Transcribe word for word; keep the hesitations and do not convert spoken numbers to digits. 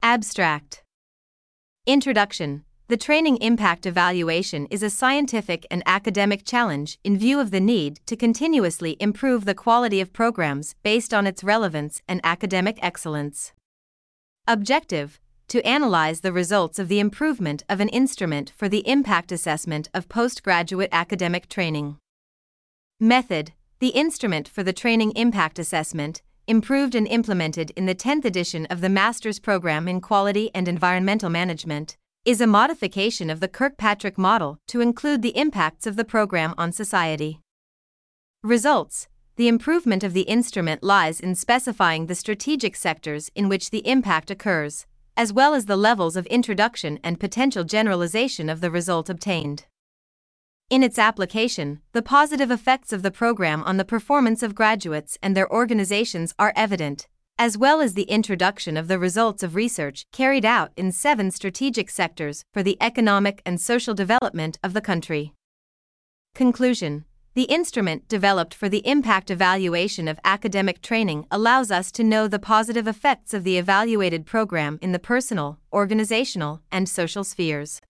Abstract. Introduction. The Training Impact Evaluation is a scientific and academic challenge in view of the need to continuously improve the quality of programs based on its relevance and academic excellence. Objective: to analyze the results of the improvement of an instrument for the impact assessment of postgraduate academic training. Method: the instrument for the Training Impact Assessment, improved and implemented in the tenth edition of the Master's Program in Quality and Environmental Management, is a modification of the Kirkpatrick model to include the impacts of the program on society. Results: the improvement of the instrument lies in specifying the strategic sectors in which the impact occurs, as well as the levels of introduction and potential generalization of the result obtained. In its application, the positive effects of the program on the performance of graduates and their organizations are evident, as well as the introduction of the results of research carried out in seven strategic sectors for the economic and social development of the country. Conclusion: the instrument developed for the impact evaluation of academic training allows us to know the positive effects of the evaluated program in the personal, organizational, and social spheres.